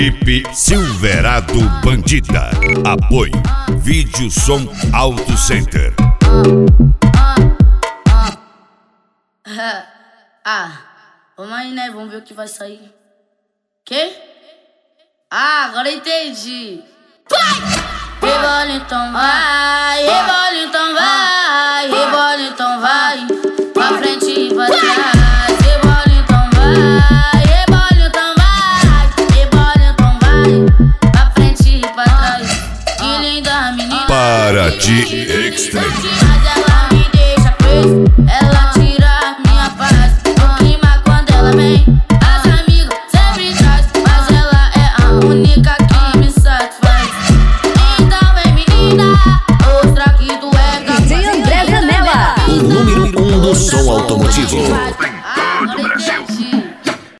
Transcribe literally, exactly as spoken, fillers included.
Clipe Silverado Bandida. Apoio Vídeo Som Auto Center. Ah, vamos aí, né? Vamos ver o que vai sair. Quê? Ah, agora entendi. Rebola então vai, rebola então vai, rebola então vai, pra frente e pra trás. Rebola então vai, rebola então vai, rebola então vai, pra frente e pra trás. Que linda menina, Paraty Extreme. mas ela me deixa crazy, ela tira a minha paz. O clima quando ela vem, as amigas sempre traz, mas ela é a única que me satisfaz. Então vem menina, mostra que tu é capaz. D J André Zanella, o número um do som automotivo.